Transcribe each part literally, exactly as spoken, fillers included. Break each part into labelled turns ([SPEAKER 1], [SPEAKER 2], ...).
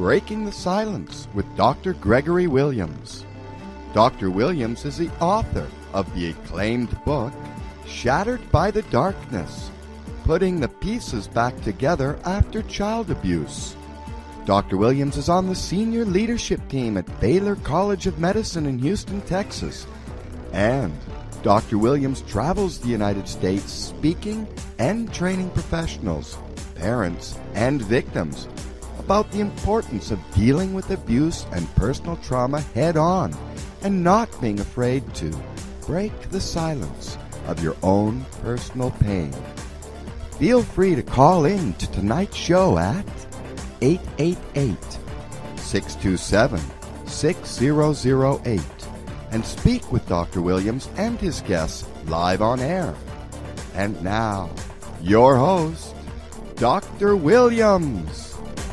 [SPEAKER 1] Breaking the Silence with Doctor Gregory Williams. Doctor Williams is the author of the acclaimed book, Shattered by the Darkness, Putting the Pieces Back Together After Child Abuse. Doctor Williams is on the senior leadership team at Baylor College of Medicine in Houston, Texas. And Doctor Williams travels the United States speaking and training professionals, parents, and victims about the importance of dealing with abuse and personal trauma head-on and not being afraid to break the silence of your own personal pain. Feel free to call in to tonight's show at eight eight eight, six two seven, six zero zero eight and speak with Doctor Williams and his guests live on air. And now, your host, Doctor Williams.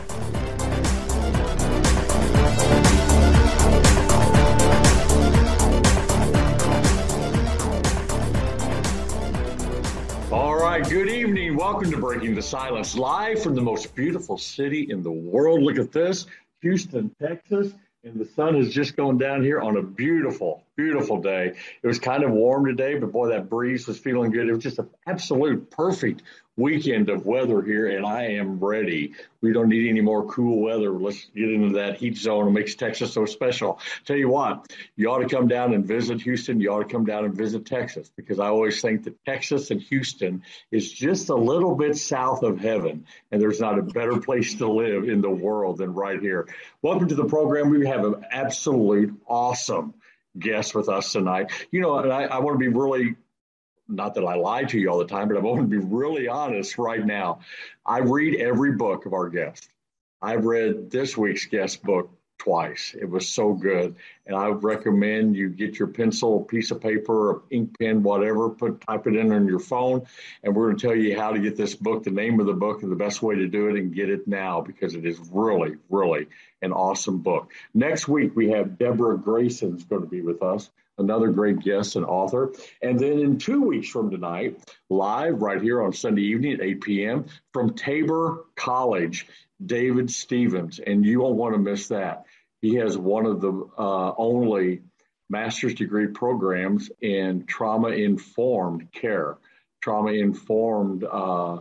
[SPEAKER 2] All right, good evening. Welcome to Breaking the Silence, live from the most beautiful city in the world. Look at this, Houston, Texas. And the sun has just gone down here on a beautiful, beautiful day. It was kind of warm today, but boy, that breeze was feeling good. It was just an absolute perfect weekend of weather here, and I am ready. We don't need any more cool weather. Let's get into that heat zone. It makes Texas so special. Tell you what, you ought to come down and visit Houston. You ought to come down and visit Texas, because I always think that Texas and Houston is just a little bit south of heaven, and there's not a better place to live in the world than right here. Welcome to the program. We have an absolute awesome guest with us tonight. You know, and I, I want to be really, not that I lie to you all the time, but I want to be really honest right now. I read every book of our guest. I've read this week's guest book twice. It was so good. And I would recommend you get your pencil, piece of paper, ink pen, whatever, put type it in on your phone. And we're going to tell you how to get this book, the name of the book, and the best way to do it, and get it now, because it is really, really an awesome book. Next week, we have Deborah Grayson's going to be with us, another great guest and author. And then in two weeks from tonight, live right here on Sunday evening at eight p.m. from Tabor College, David Stevens. And you won't want to miss that. He has one of the uh, only master's degree programs in trauma-informed care, trauma-informed uh,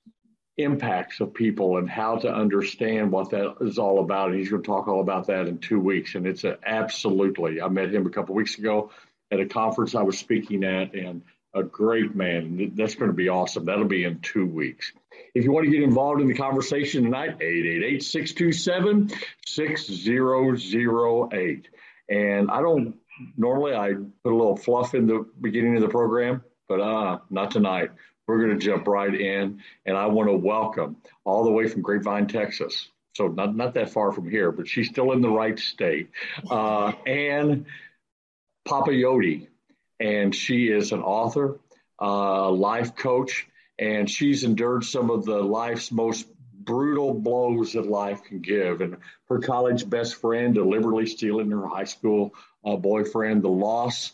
[SPEAKER 2] impacts of people, and how to understand what that is all about. And he's going to talk all about that in two weeks. And it's a, absolutely, I met him a couple of weeks ago at a conference I was speaking at, and a great man. That's going to be awesome. That'll be in two weeks. If you want to get involved in the conversation tonight, eight eight eight, six two seven, six zero zero eight. And I don't, normally I put a little fluff in the beginning of the program, but uh, not tonight. We're going to jump right in, and I want to welcome all the way from Grapevine, Texas. So not, not that far from here, but she's still in the right state. Uh, Ann Papayotti, and she is an author, uh, life coach, and she's endured some of the life's most brutal blows that life can give. And her college best friend deliberately stealing her high school uh, boyfriend, the loss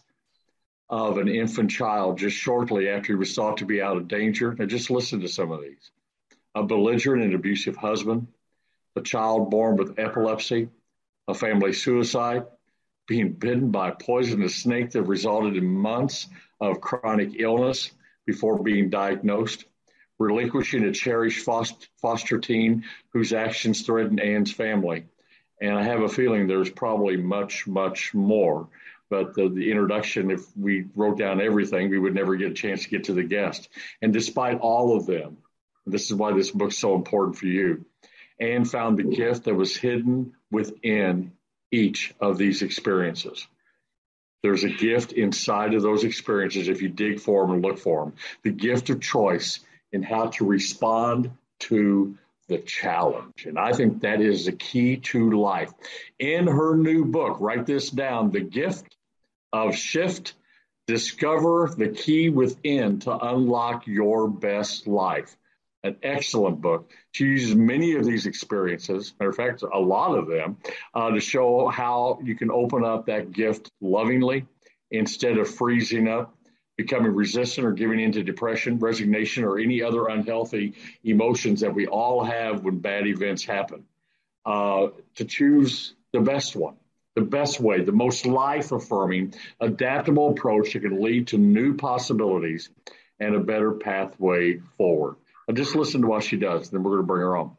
[SPEAKER 2] of an infant child just shortly after he was thought to be out of danger. Now just listen to some of these. A belligerent and abusive husband, a child born with epilepsy, a family suicide, being bitten by a poisonous snake that resulted in months of chronic illness before being diagnosed, relinquishing a cherished foster teen whose actions threatened Ann's family. And I have a feeling there's probably much, much more. But the, the introduction, if we wrote down everything, we would never get a chance to get to the guest. And despite all of them, this is why this book's so important for you, Ann found the gift that was hidden within each of these experiences. There's a gift inside of those experiences if you dig for them and look for them. The gift of choice in how to respond to the challenge. And I think that is the key to life. In her new book, write this down, The Gift of Shift, Discover the Key Within to Unlock Your Best Life. An excellent book. She uses many of these experiences, matter of fact, a lot of them, uh, to show how you can open up that gift lovingly instead of freezing up, becoming resistant, or giving into depression, resignation, or any other unhealthy emotions that we all have when bad events happen. uh, to choose the best one, the best way, the most life affirming, adaptable approach that can lead to new possibilities and a better pathway forward. Now just listen to what she does, then we're going to bring her on.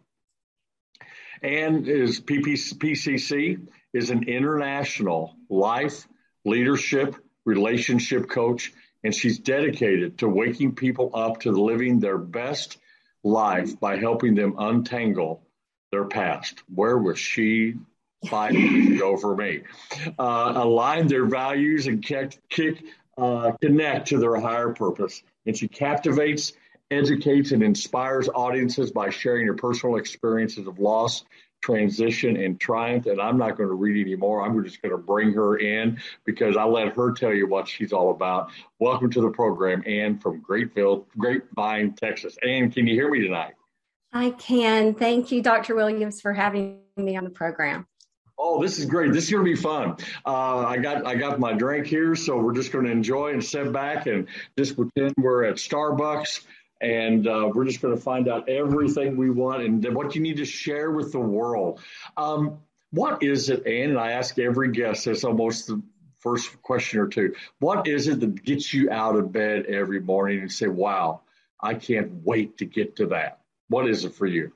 [SPEAKER 2] Anne is P C C is an international life, leadership, relationship coach, and she's dedicated to waking people up to living their best life by helping them untangle their past. Where was she five years ago for me? Uh, align their values and kick, kick, uh, connect to their higher purpose. And she captivates, educates, and inspires audiences by sharing her personal experiences of loss, transition, and triumph. And I'm not going to read anymore. I'm just going to bring her in because I'll let her tell you what she's all about. Welcome to the program, Anne from Grapevine, Grapevine, Texas. Anne, can you hear me tonight?
[SPEAKER 3] I can. Thank you, Doctor Williams, for having me on the program.
[SPEAKER 2] Oh, this is great. This is going to be fun. Uh, I got I got my drink here, so we're just going to enjoy and sit back and just pretend we're at Starbucks. And uh, we're just going to find out everything we want and what you need to share with the world. Um, what is it, Anne? And I ask every guest this, almost the first question or two. What is it that gets you out of bed every morning and say, wow, I can't wait to get to that? What is it for you?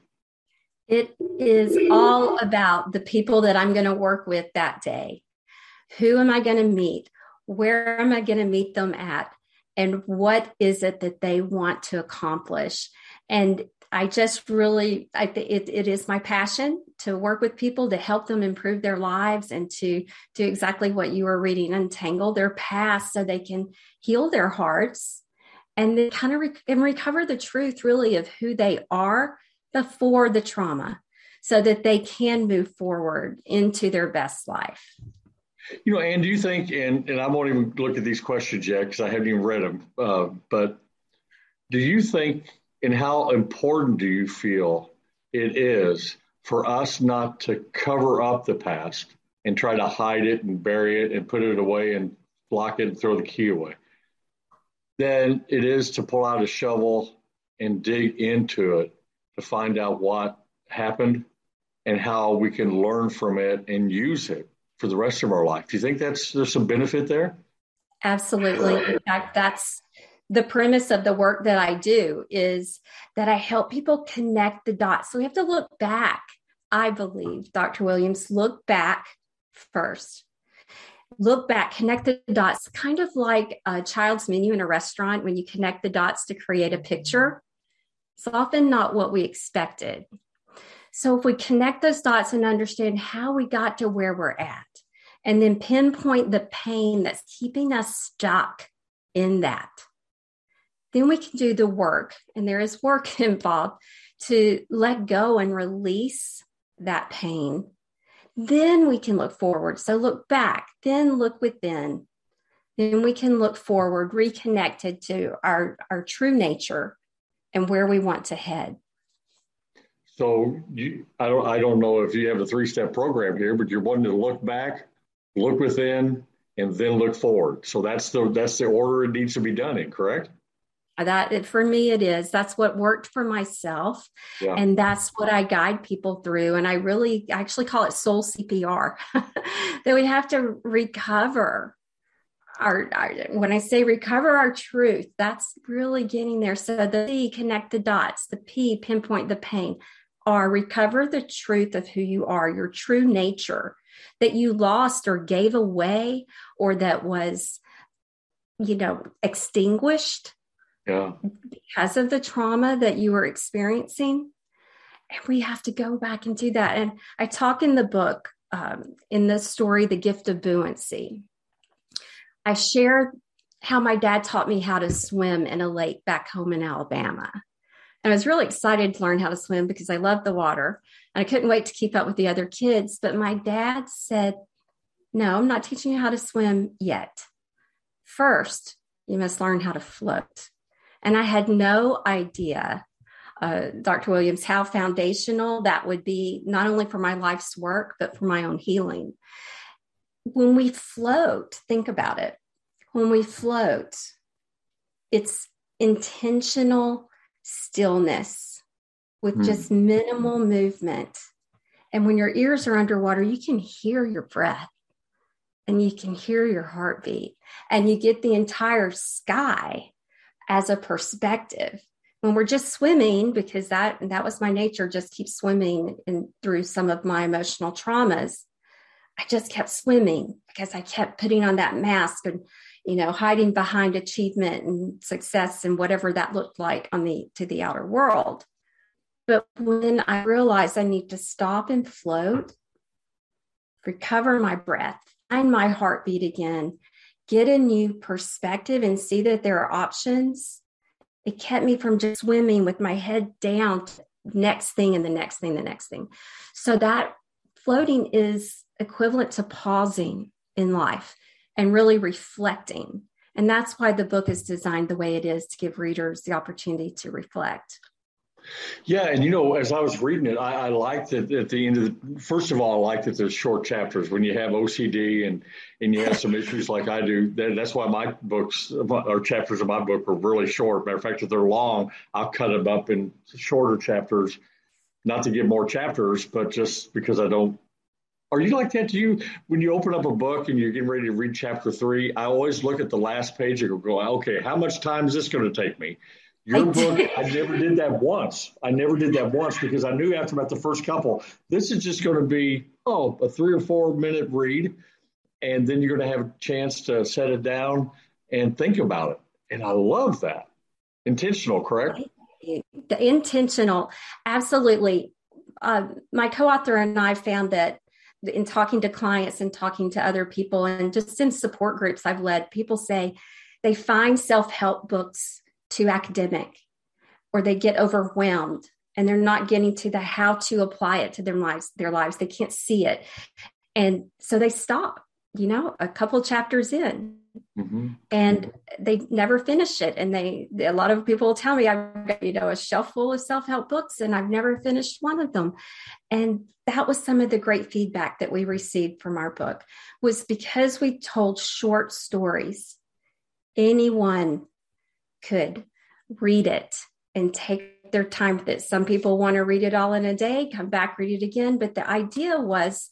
[SPEAKER 3] It is all about the people that I'm going to work with that day. Who am I going to meet? Where am I going to meet them at? And what is it that they want to accomplish? And I just really, I th- it, it is my passion to work with people to help them improve their lives and to do exactly what you were reading, untangle their past so they can heal their hearts and then kind of re- and recover the truth really of who they are before the trauma so that they can move forward into their best life.
[SPEAKER 2] You know, Anne, do you think, and, and I won't even look at these questions yet because I haven't even read them, uh, but do you think, and how important do you feel it is for us not to cover up the past and try to hide it and bury it and put it away and lock it and throw the key away, than it is to pull out a shovel and dig into it to find out what happened and how we can learn from it and use it for the rest of our life? Do you think that's there's some benefit there?
[SPEAKER 3] Absolutely. In fact, that's the premise of the work that I do, is that I help people connect the dots. So we have to look back. I believe, Doctor Williams, look back first. Look back, connect the dots, kind of like a child's menu in a restaurant when you connect the dots to create a picture. It's often not what we expected. So if we connect those dots and understand how we got to where we're at, and then pinpoint the pain that's keeping us stuck in that, then we can do the work, and there is work involved, to let go and release that pain. Then we can look forward. So look back, then look within. Then we can look forward, reconnected to our, our true nature and where we want to head.
[SPEAKER 2] So you, I don't, I don't know if you have a three-step program here, but you're wanting to look back, look within, and then look forward. So that's the that's the order it needs to be done in, correct?
[SPEAKER 3] That for me, it is. That's what worked for myself, yeah. And that's what I guide people through. And I really I actually call it soul C P R. That we have to recover our, our. When I say recover our truth, that's really getting there. So the C, connect the dots. The P, pinpoint the pain. R, recover the truth of who you are, your true nature that you lost or gave away, or that was, you know, extinguished. Yeah. Because of the trauma that you were experiencing. And we have to go back and do that. And I talk in the book, um, in the story, The Gift of Buoyancy. I share how my dad taught me how to swim in a lake back home in Alabama. And I was really excited to learn how to swim because I loved the water. And I couldn't wait to keep up with the other kids. But my dad said, no, I'm not teaching you how to swim yet. First, you must learn how to float. And I had no idea, uh, Doctor Williams, how foundational that would be, not only for my life's work, but for my own healing. When we float, think about it. When we float, it's intentional stillness with mm. just minimal movement. And when your ears are underwater, you can hear your breath and you can hear your heartbeat, and you get the entire sky as a perspective. When we're just swimming, because that, that was my nature, just keep swimming and through some of my emotional traumas, I just kept swimming because I kept putting on that mask and, you know, hiding behind achievement and success and whatever that looked like on the, to the outer world. But when I realized I need to stop and float, recover my breath, find my heartbeat again, get a new perspective and see that there are options, it kept me from just swimming with my head down to the next thing and the next thing, the next thing. So that floating is equivalent to pausing in life and really reflecting. And that's why the book is designed the way it is, to give readers the opportunity to reflect.
[SPEAKER 2] Yeah, and you know, as I was reading it, I, I liked that at the end of the, first of all, I like that there's short chapters. When you have O C D and and you have some issues like I do, that, that's why my books or chapters of my book are really short. Matter of fact, if they're long, I'll cut them up in shorter chapters, not to give more chapters, but just because I don't. Are you like that? Do you, when you open up a book and you're getting ready to read chapter three, I always look at the last page and go, okay, how much time is this going to take me? Your I book, I never did that once. I never did that once because I knew after about the first couple, this is just going to be, oh, a three or four minute read. And then you're going to have a chance to set it down and think about it. And I love that. Intentional, correct?
[SPEAKER 3] The intentional, absolutely. Uh, my co-author and I found that in talking to clients and talking to other people and just in support groups I've led, people say they find self-help books too academic, or they get overwhelmed and they're not getting to the how to apply it to their lives, their lives. They can't see it. And so they stop, you know, a couple chapters in mm-hmm. and they never finish it. And they, a lot of people will tell me I've got, you know, a shelf full of self-help books and I've never finished one of them. And that was some of the great feedback that we received from our book, was because we told short stories. Anyone could read it and take their time with it. Some people want to read it all in a day, come back, read it again. But the idea was,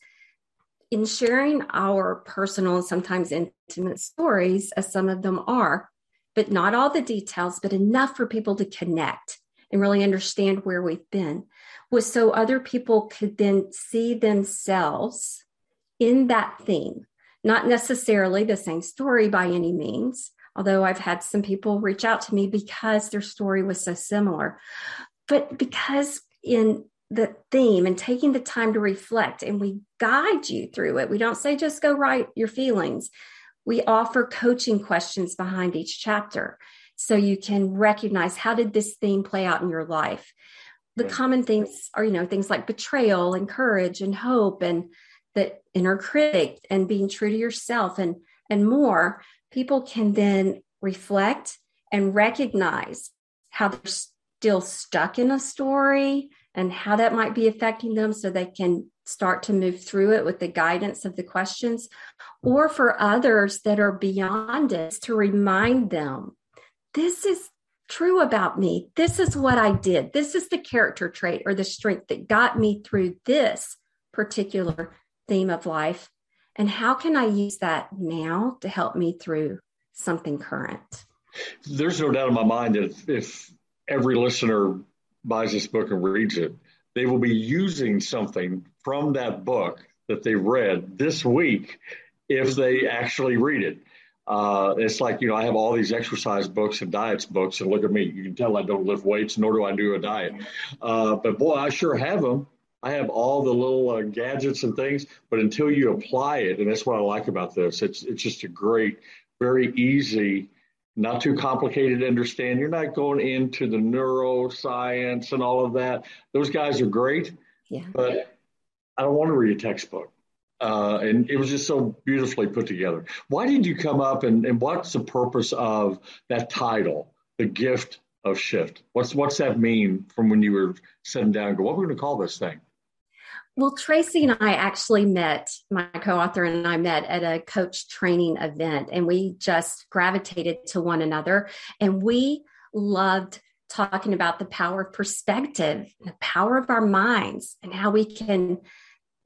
[SPEAKER 3] in sharing our personal and sometimes intimate stories, as some of them are, but not all the details, but enough for people to connect and really understand where we've been, was so other people could then see themselves in that theme. Not necessarily the same story by any means, although I've had some people reach out to me because their story was so similar, but because in the theme and taking the time to reflect, and we guide you through it. We don't say, just go write your feelings. We offer coaching questions behind each chapter so you can recognize, how did this theme play out in your life? The common themes are, you know, things like betrayal and courage and hope and the inner critic and being true to yourself and, and more. People can then reflect and recognize how they're still stuck in a story and how that might be affecting them, so they can start to move through it with the guidance of the questions. Or for others that are beyond it, to remind them, this is true about me. This is what I did. This is the character trait or the strength that got me through this particular theme of life. And how can I use that now to help me through something current?
[SPEAKER 2] There's no doubt in my mind that if, if every listener buys this book and reads it, they will be using something from that book that they read this week if they actually read it. Uh, it's like, you know, I have all these exercise books and diets books, and look at me. You can tell I don't lift weights, nor do I do a diet. Uh, but boy, I sure have them. I have all the little uh, gadgets and things, but until you apply it, and that's what I like about this, it's it's just a great, very easy, not too complicated to understand. You're not going into the neuroscience and all of that. Those guys are great, yeah. But I don't want to read a textbook. Uh, and it was just so beautifully put together. Why did you come up, and, and what's the purpose of that title, The Gift of Shift? What's what's that mean from when you were sitting down and go, what are we going to call this thing?
[SPEAKER 3] Well, Tracy and I actually met, my co-author and I met at a coach training event, and we just gravitated to one another. And we loved talking about the power of perspective, the power of our minds, and how we can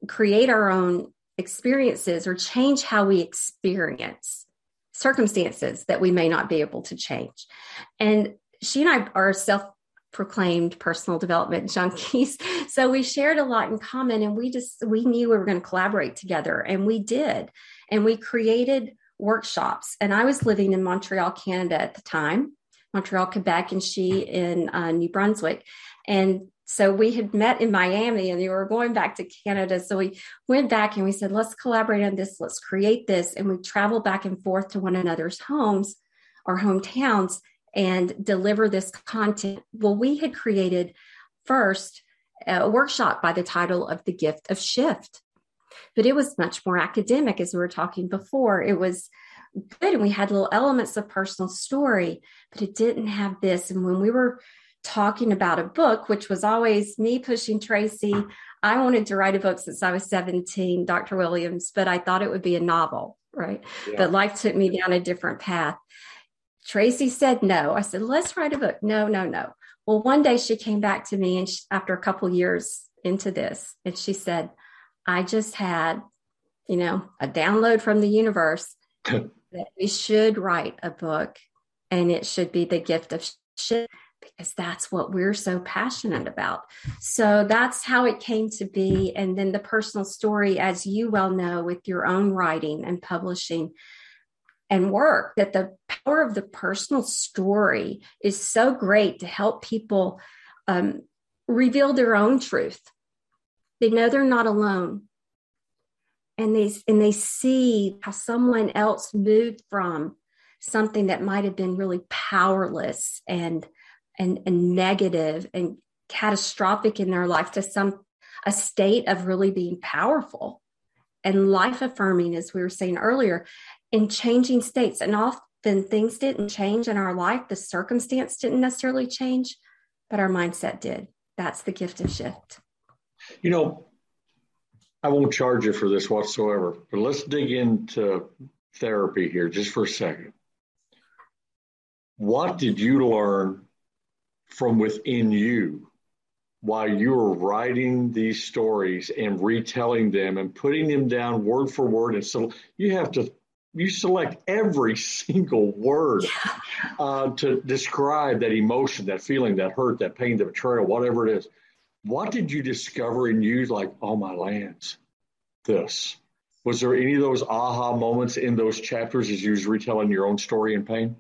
[SPEAKER 3] create our own experiences or change how we experience circumstances that we may not be able to change. And she and I are self-proclaimed personal development junkies. So we shared a lot in common, and we just, we knew we were going to collaborate together, and we did. And we created workshops. And I was living in Montreal, Canada at the time, Montreal, Quebec, and she in uh, New Brunswick. And so we had met in Miami, and we were going back to Canada. So we went back and we said, let's collaborate on this. Let's create this. And we traveled back and forth to one another's homes or hometowns and deliver this content. Well, we had created first a workshop by the title of The Gift of Shift, but it was much more academic, as we were talking before. It was good, and we had little elements of personal story, but it didn't have this. And when we were talking about a book, which was always me pushing Tracy, I wanted to write a book since I was seventeen, Doctor Williams, but I thought it would be a novel, right? Yeah. But life took me down a different path. Tracy said no. I said, let's write a book. No, no, no. Well, one day she came back to me, and she, after a couple years into this, and she said, I just had, you know, a download from the universe that we should write a book, and it should be The Gift of Shift, because that's what we're so passionate about. So that's how it came to be. And then the personal story, as you well know, with your own writing and publishing and work, that the power of the personal story is so great to help people um, reveal their own truth. They know they're not alone. And they, and they see how someone else moved from something that might have been really powerless and, and, and negative and catastrophic in their life to some, a state of really being powerful and life affirming, as we were saying earlier, in changing states. And often things didn't change in our life. The circumstance didn't necessarily change, but our mindset did. That's the gift of shift.
[SPEAKER 2] You know, I won't charge you for this whatsoever, but let's dig into therapy here just for a second. What did you learn from within you while you were writing these stories and retelling them and putting them down word for word? And so you have to, you select every single word uh, to describe that emotion, that feeling, that hurt, that pain, the betrayal, whatever it is. What did you discover in you, like, oh, my lands, this? Was there any of those aha moments in those chapters as you was retelling your own story and pain?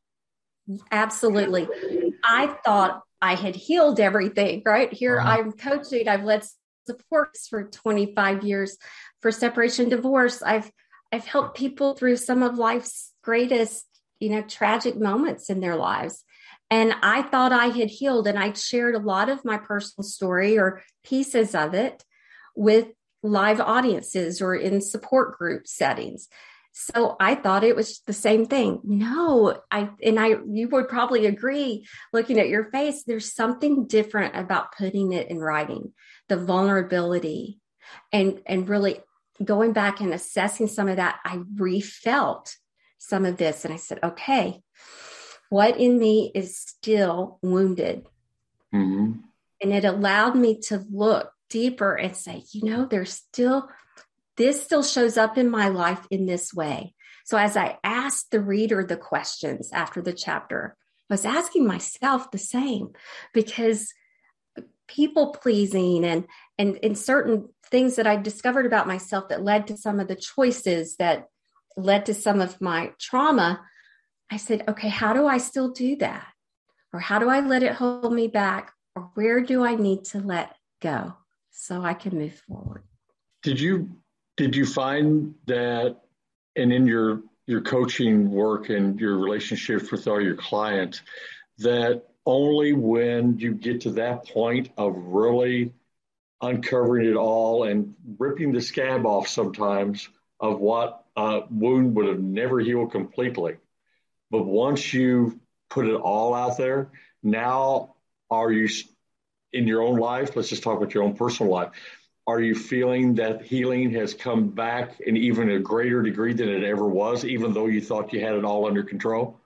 [SPEAKER 3] Absolutely. I thought I had healed everything, right? Here uh-huh. I'm coaching. I've led supports for twenty-five years for separation, divorce. I've I've helped people through some of life's greatest, you know, tragic moments in their lives. And I thought I had healed, and I'd shared a lot of my personal story or pieces of it with live audiences or in support group settings. So I thought it was the same thing. No, I, and I, you would probably agree, looking at your face, there's something different about putting it in writing, the vulnerability, and, and really going back and assessing some of that. I refelt some of this, and I said, okay, what in me is still wounded? Mm-hmm. And it allowed me to look deeper and say, you know, there's still, this still shows up in my life in this way. So as I asked the reader the questions after the chapter, I was asking myself the same, because people pleasing and, and, and certain things that I discovered about myself that led to some of the choices that led to some of my trauma, I said, okay, how do I still do that? Or how do I let it hold me back? Or where do I need to let go so I can move forward?
[SPEAKER 2] Did you did you find that, and in your your coaching work and your relationships with all your clients, that only when you get to that point of really uncovering it all and ripping the scab off sometimes of what a wound would have never healed completely, but once you put it all out there, now are you in your own life? Let's just talk about your own personal life. Are you feeling that healing has come back in even a greater degree than it ever was, even though you thought you had it all under control?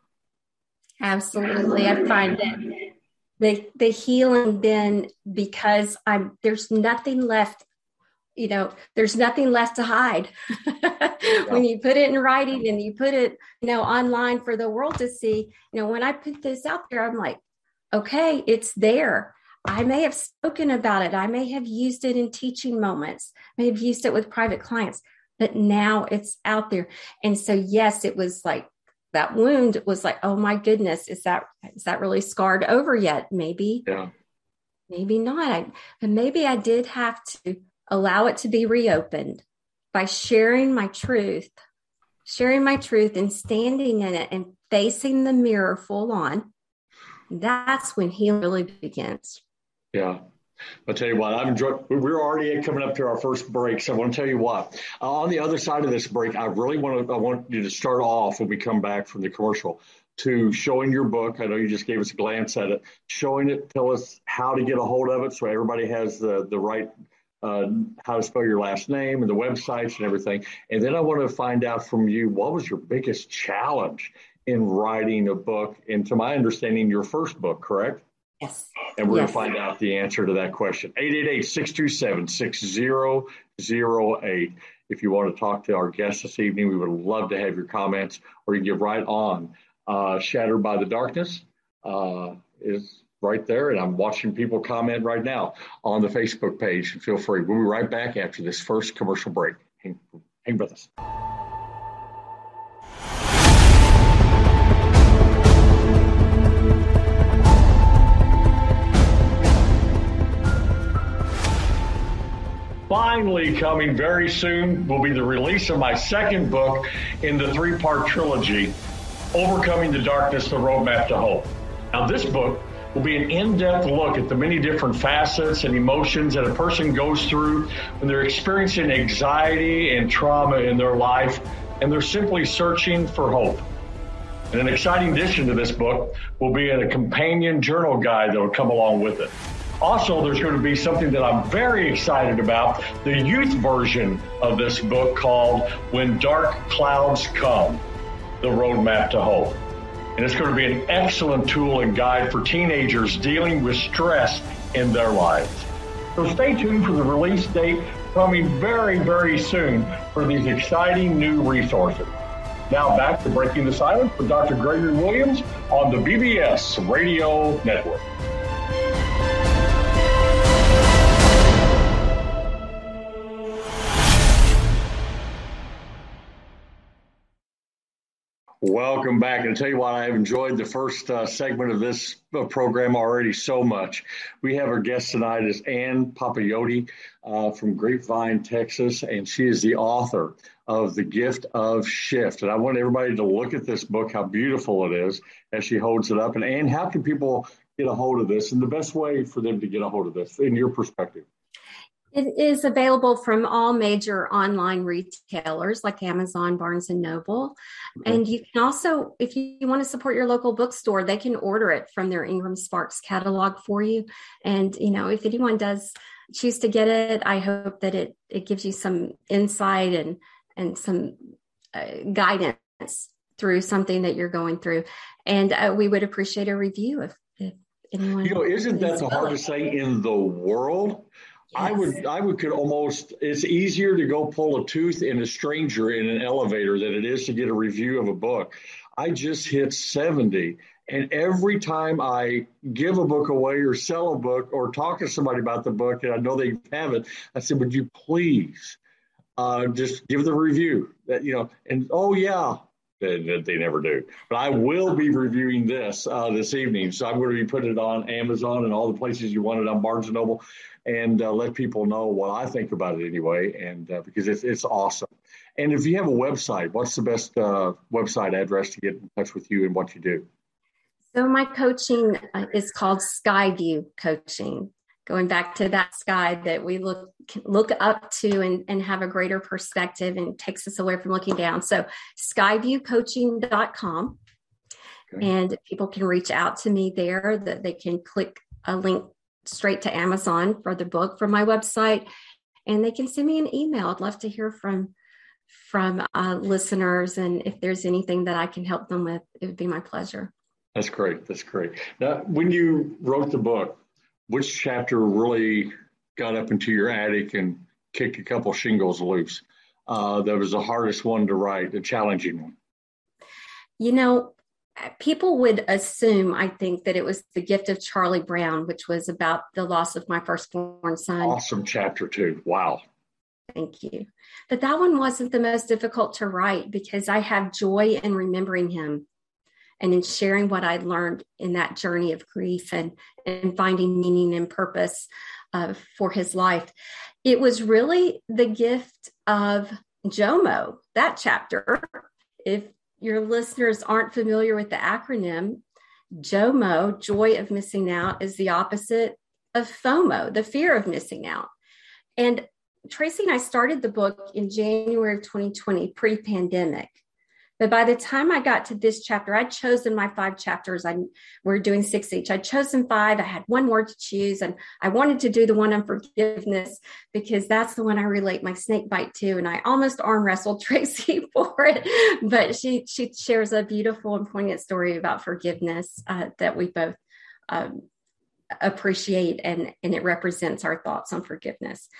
[SPEAKER 3] Absolutely. I find that the, the healing then, because I'm, there's nothing left you know, there's nothing left to hide. When you put it in writing and you put it, you know, online for the world to see, you know, when I put this out there, I'm like, okay, it's there. I may have spoken about it. I may have used it in teaching moments, may have used it with private clients, but now it's out there. And so, yes, it was like that wound was like, oh my goodness, is that, is that really scarred over yet? Maybe,
[SPEAKER 2] yeah.
[SPEAKER 3] maybe not. I, but maybe I did have to allow it to be reopened by sharing my truth, sharing my truth and standing in it and facing the mirror full on. That's when healing really begins.
[SPEAKER 2] Yeah. I'll tell you what, I've enjoyed, we're already coming up to our first break. So I want to tell you what, uh, on the other side of this break, I really want to, I want you to start off when we come back from the commercial to showing your book. I know you just gave us a glance at it, showing it, tell us how to get a hold of it. So everybody has the, the right, uh, how to spell your last name and the websites and everything. And then I want to find out from you, what was your biggest challenge in writing a book? And to my understanding, your first book, correct?
[SPEAKER 3] Yes.
[SPEAKER 2] And we're
[SPEAKER 3] yes.
[SPEAKER 2] going to find out the answer to that question. eight eight eight, six two seven, six zero zero eight. If you want to talk to our guest this evening, we would love to have your comments, or you can get right on. Uh, Shattered by the Darkness uh, is right there. And I'm watching people comment right now on the Facebook page. Feel free. We'll be right back after this first commercial break. Hang, hang with us. Finally, coming very soon will be the release of my second book in the three-part trilogy, Overcoming the Darkness, The Roadmap to Hope. Now, this book will be an in-depth look at the many different facets and emotions that a person goes through when they're experiencing anxiety and trauma in their life, and they're simply searching for hope. And an exciting addition to this book will be a companion journal guide that will come along with it. Also, there's going to be something that I'm very excited about, the youth version of this book called When Dark Clouds Come, The Roadmap to Hope. And it's going to be an excellent tool and guide for teenagers dealing with stress in their lives. So stay tuned for the release date coming very, very soon for these exciting new resources. Now back to Breaking the Silence with Doctor Gregory Williams on the B B S Radio Network. Welcome back. And I'll tell you what, I've enjoyed the first uh, segment of this uh, program already so much. We have our guest tonight is Ann Papaiotti uh, from Grapevine, Texas, and she is the author of The Gift of Shift. And I want everybody to look at this book, how beautiful it is as she holds it up. And Ann, how can people get a hold of this, and the best way for them to get a hold of this in your perspective?
[SPEAKER 3] It is available from all major online retailers like Amazon, Barnes and Noble. Okay. And you can also, if you want to support your local bookstore, they can order it from their Ingram Sparks catalog for you. And, you know, if anyone does choose to get it, I hope that it, it gives you some insight and, and some uh, guidance through something that you're going through. And uh, we would appreciate a review if, if anyone.
[SPEAKER 2] You know, isn't that the hardest thing in the world? Yes. I would, I would could almost, it's easier to go pull a tooth in a stranger in an elevator than it is to get a review of a book. I just hit seventy. And every time I give a book away or sell a book or talk to somebody about the book, and I know they have it, I said, would you please uh, just give the review that, you know, and, oh yeah, they, they never do. But I will be reviewing this uh, this evening. So I'm going to be putting it on Amazon and all the places you want it on Barnes and Noble, and uh, let people know what I think about it anyway, and uh, because it's, it's awesome. And if you have a website, what's the best uh, website address to get in touch with you and what you do?
[SPEAKER 3] So my coaching uh, is called Skyview Coaching, going back to that sky that we look look up to and, and have a greater perspective and takes us away from looking down. So skyview coaching dot com. Okay. And people can reach out to me there, that they can click a link straight to Amazon for the book from my website, and they can send me an email. I'd love to hear from from uh, listeners, and if there's anything that I can help them with, it would be my pleasure.
[SPEAKER 2] That's great. That's great. Now, when you wrote the book, which chapter really got up into your attic and kick a couple shingles loose. Uh, that was the hardest one to write, the challenging one.
[SPEAKER 3] You know, people would assume, I think, that it was The Gift of Charlie Brown, which was about the loss of my firstborn son.
[SPEAKER 2] Awesome chapter two. Wow.
[SPEAKER 3] Thank you. But that one wasn't the most difficult to write because I have joy in remembering him and in sharing what I learned in that journey of grief and, and finding meaning and purpose uh, for his life. It was really the gift of JOMO, that chapter. If your listeners aren't familiar with the acronym, JOMO, joy of missing out, is the opposite of FOMO, the fear of missing out. And Tracy and I started the book in January of twenty twenty, pre-pandemic. But by the time I got to this chapter, I'd chosen my five chapters. I we're doing six each. I'd chosen five. I had one more to choose, and I wanted to do the one on forgiveness because that's the one I relate my snake bite to. And I almost arm wrestled Tracy for it, but she she shares a beautiful and poignant story about forgiveness uh, that we both um, appreciate, and and it represents our thoughts on forgiveness.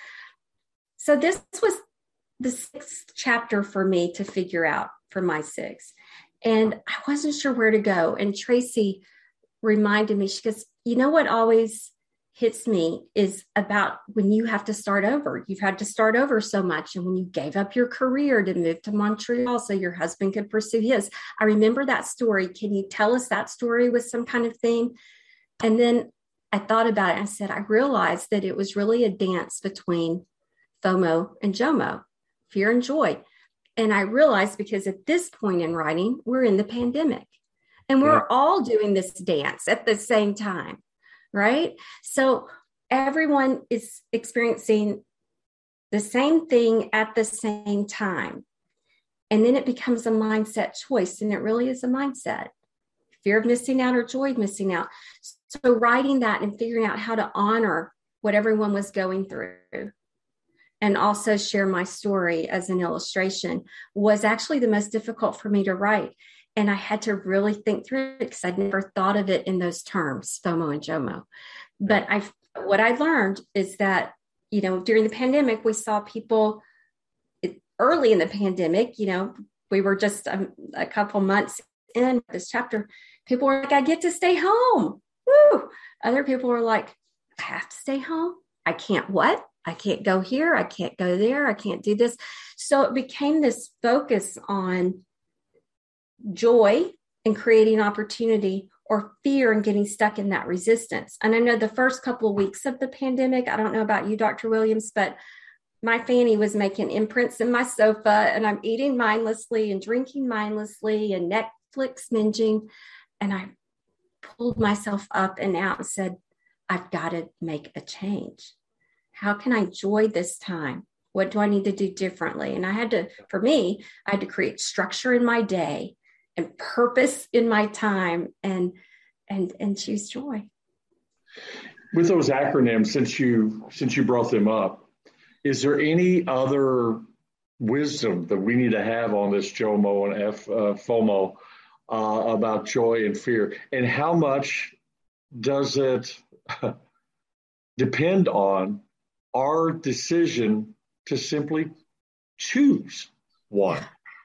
[SPEAKER 3] So this was the sixth chapter for me to figure out for my six. And I wasn't sure where to go. And Tracy reminded me, she goes, you know what always hits me is about when you have to start over. You've had to start over so much. And when you gave up your career to move to Montreal so your husband could pursue his. I remember that story. Can you tell us that story with some kind of theme? And then I thought about it. I said, I realized that it was really a dance between FOMO and JOMO, fear and joy. And I realized because at this point in writing, we're in the pandemic and we're yeah. all doing this dance at the same time, right? So everyone is experiencing the same thing at the same time. And then it becomes a mindset choice. And it really is a mindset, fear of missing out or joy of missing out. So writing that and figuring out how to honor what everyone was going through and also share my story as an illustration was actually the most difficult for me to write. And I had to really think through it because I'd never thought of it in those terms, FOMO and JOMO. But I, what I learned is that, you know, during the pandemic, we saw people it, early in the pandemic, you know, we were just a, a couple months in this chapter. People were like, I get to stay home. Woo! Other people were like, I have to stay home. I can't what? I can't go here. I can't go there. I can't do this. So it became this focus on joy and creating opportunity or fear and getting stuck in that resistance. And I know the first couple of weeks of the pandemic, I don't know about you, Doctor Williams, but my Fanny was making imprints in my sofa and I'm eating mindlessly and drinking mindlessly and Netflix binging. And I pulled myself up and out and said, I've got to make a change. How can I enjoy this time? What do I need to do differently? And I had to, for me, I had to create structure in my day and purpose in my time and and and choose joy.
[SPEAKER 2] With those acronyms, since you since you brought them up, is there any other wisdom that we need to have on this JOMO and F, uh, FOMO uh, about joy and fear? And how much does it depend on our decision to simply choose one?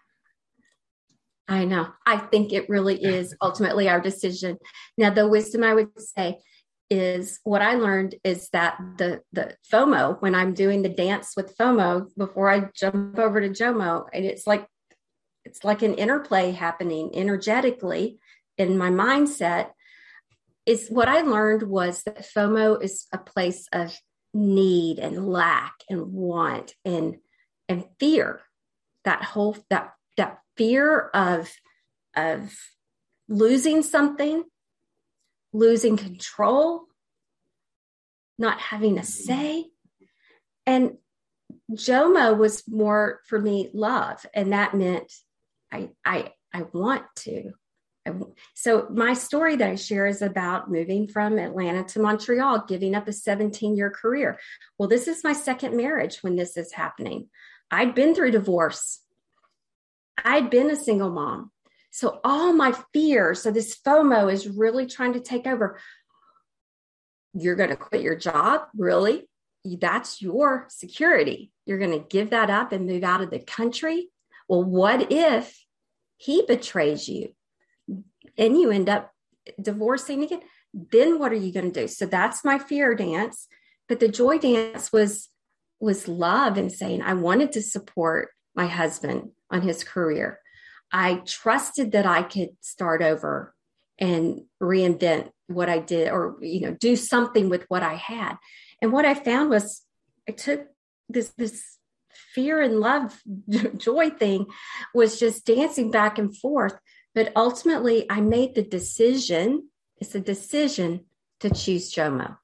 [SPEAKER 3] I know. I think it really is ultimately our decision. Now, the wisdom I would say is what I learned is that the, the FOMO, when I'm doing the dance with FOMO before I jump over to JOMO, and it's like, it's like an interplay happening energetically in my mindset, is what I learned was that FOMO is a place of need and lack and want and and fear. That whole that that fear of of losing something, losing control, not having a say. And JOMO was more for me love, and that meant I I I want to. So my story that I share is about moving from Atlanta to Montreal, giving up a seventeen-year career. Well, this is my second marriage when this is happening. I'd been through divorce. I'd been a single mom. So all my fears, so this FOMO is really trying to take over. You're going to quit your job? Really? that's your security. You're going to give that up and move out of the country. Well, what if he betrays you and you end up divorcing again? Then what are you going to do? So that's my fear dance. But the joy dance was, was love and saying, I wanted to support my husband on his career. I trusted that I could start over and reinvent what I did, or, you know, do something with what I had. And what I found was I took this, this fear and love joy thing was just dancing back and forth. But ultimately I made the decision. It's a decision to choose Jomo.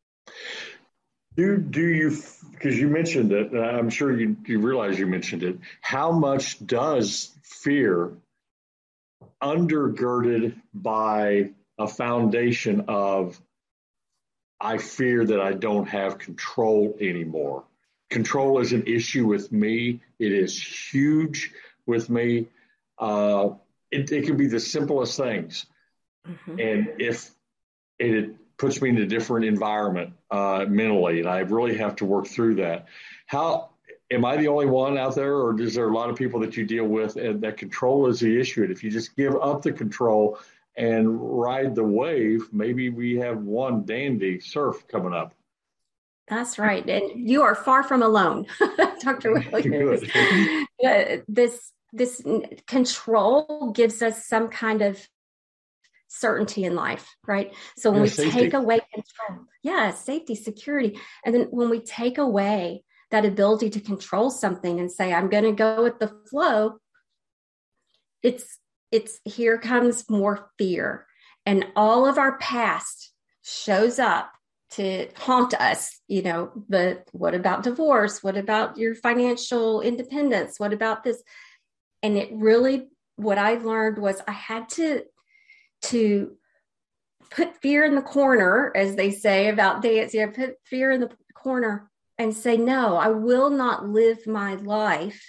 [SPEAKER 2] Do, do you, because you mentioned it, I'm sure you, you realize you mentioned it, how much does fear, undergirded by a foundation of, I fear that I don't have control anymore. Control is an issue with me. It is huge with me. Uh, it, it can be the simplest things. Mm-hmm. And if it puts me in a different environment uh, mentally, and I really have to work through that. How am I the only one out there, or is there a lot of people that you deal with and that control is the issue? And if you just give up the control and ride the wave, maybe we have one dandy surf coming up.
[SPEAKER 3] That's right. And you are far from alone, Doctor Williams. Good. this, this control gives us some kind of certainty in life, right? So when yeah, we safety. take away control, yeah, safety, security. And then when we take away that ability to control something and say, I'm going to go with the flow, it's, it's here comes more fear. And all of our past shows up to haunt us, you know, but what about divorce? What about your financial independence? What about this? And it really, what I learned was I had to to put fear in the corner, as they say about dance, you know, put fear in the corner and say, no, I will not live my life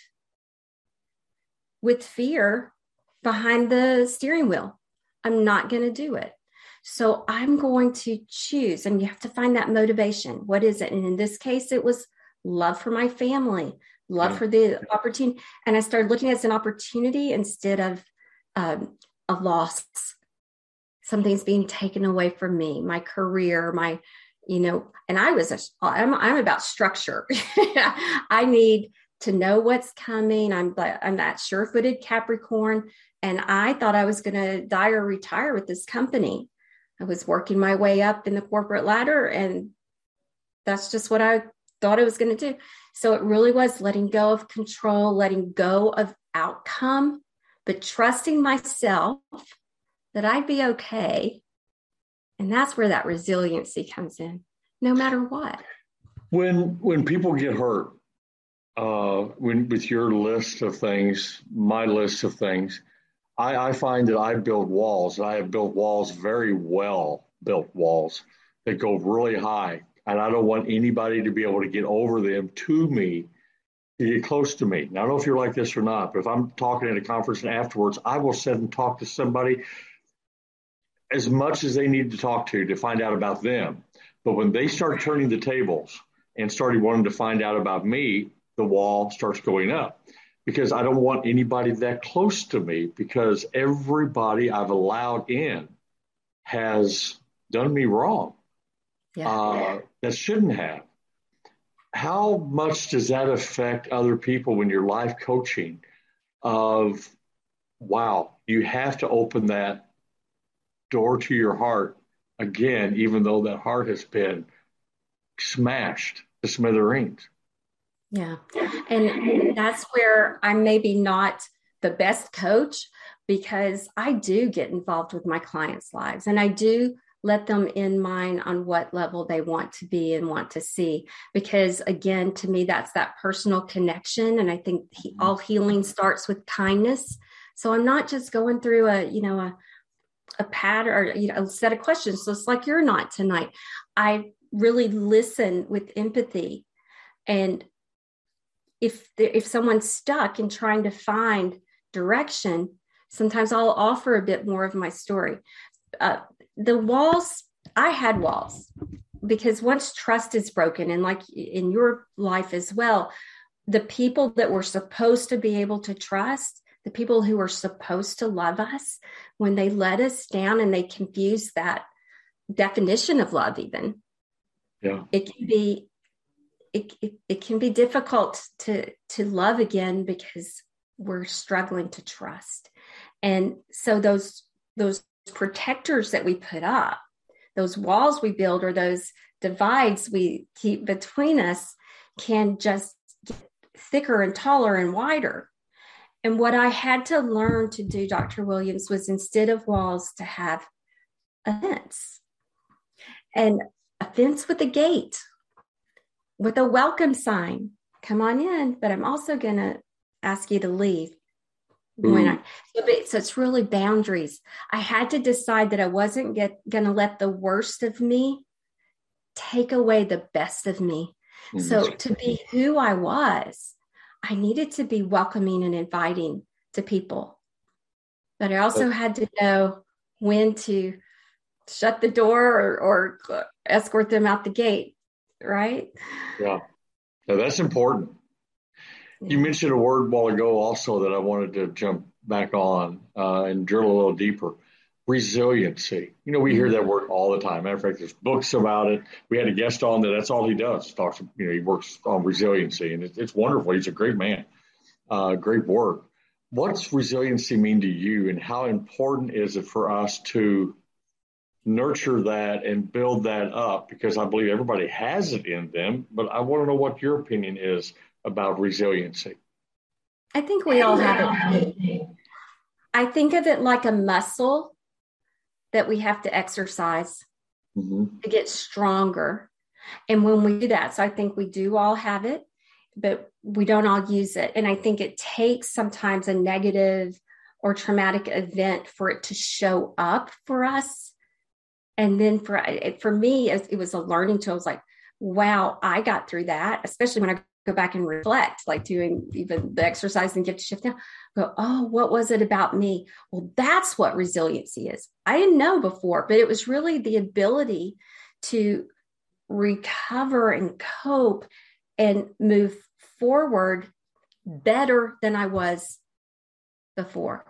[SPEAKER 3] with fear behind the steering wheel. I'm not going to do it. So I'm going to choose, and you have to find that motivation. What is it? And in this case, it was love for my family, love yeah. for the opportunity. And I started looking at it as an opportunity instead of um, a loss. Something's being taken away from me, my career, my, you know, and I was, a, I'm, I'm about structure. I need to know what's coming. I'm, I'm that sure-footed Capricorn. And I thought I was going to die or retire with this company. I was working my way up in the corporate ladder, and that's just what I thought I was going to do. So it really was letting go of control, letting go of outcome, but trusting myself that I'd be okay. And that's where that resiliency comes in, no matter what.
[SPEAKER 2] When when people get hurt, uh, when with your list of things, my list of things, I, I find that I build walls. I have built walls, very well built walls that go really high. And I don't want anybody to be able to get over them to me, to get close to me. Now, I don't know if you're like this or not, but if I'm talking at a conference and afterwards, I will sit and talk to somebody as much as they need to talk to to find out about them. But when they start turning the tables and started wanting to find out about me, the wall starts going up, because I don't want anybody that close to me, because everybody I've allowed in has done me wrong. Yeah. Uh, that shouldn't have. How much does that affect other people when you're life coaching of, wow, you have to open that door to your heart again, even though that heart has been smashed to smithereens?
[SPEAKER 3] Yeah. And that's where I'm maybe not the best coach, because I do get involved with my clients' lives, and I do let them in mine on what level they want to be and want to see. Because again, to me, that's that personal connection. And I think he, all healing starts with kindness. So I'm not just going through a, you know, a, a pattern or, you know, a set of questions. So it's like you're not tonight. I really listen with empathy. And if if someone's stuck in trying to find direction, sometimes I'll offer a bit more of my story. Uh, the walls, I had walls. because once trust is broken, and like in your life as well, the people that we're supposed to be able to trust, the people who are supposed to love us, when they let us down and they confuse that definition of love, even,
[SPEAKER 2] yeah,
[SPEAKER 3] it can be, it, it, it can be difficult to, to love again because we're struggling to trust. And so those, those protectors that we put up, those walls we build, or those divides we keep between us, can just get thicker and taller and wider. And what I had to learn to do, Doctor Williams, was instead of walls, to have a fence, and a fence with a gate, with a welcome sign. Come on in, but I'm also going to ask you to leave. When I, so, so it's really boundaries. I had to decide that I wasn't going to let the worst of me take away the best of me. Mm-hmm. So to be who I was, I needed to be welcoming and inviting to people. But I also had to know when to shut the door or, or escort them out the gate, right?
[SPEAKER 2] Yeah, so that's important. You mentioned a word a while ago also that I wanted to jump back on uh, and drill a little deeper. Resiliency. You know, we hear that word all the time. Matter of fact, there's books about it. We had a guest on that that's all he does. Talks, you know, he works on resiliency, and it's, it's wonderful. He's a great man. Uh, great work. What's resiliency mean to you, and how important is it for us to nurture that and build that up? Because I believe everybody has it in them, but I want to know what your opinion is about resiliency.
[SPEAKER 3] I think we all have it. I think of it like a muscle that we have to exercise mm-hmm. to get stronger. And when we do that, so I think we do all have it, but we don't all use it. And I think it takes sometimes a negative or traumatic event for it to show up for us. And then for, for me, it was a learning tool. I was like, wow, I got through that, especially when I go back and reflect, like doing even the exercise and get to shift down, go, oh, what was it about me? Well, that's what resiliency is. I didn't know before, but it was really the ability to recover and cope and move forward better than I was before.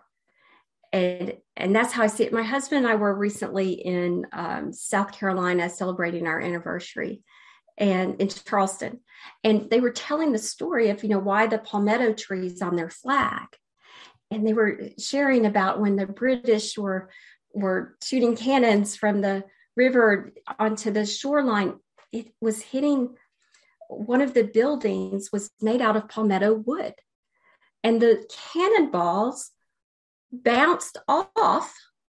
[SPEAKER 3] And, and that's how I see it. My husband and I were recently in um, South Carolina celebrating our anniversary, and in Charleston. And they were telling the story of, you know, why the palmetto trees on their flag. And they were sharing about when the British were, were shooting cannons from the river onto the shoreline, it was hitting, one of the buildings was made out of palmetto wood. And the cannonballs bounced off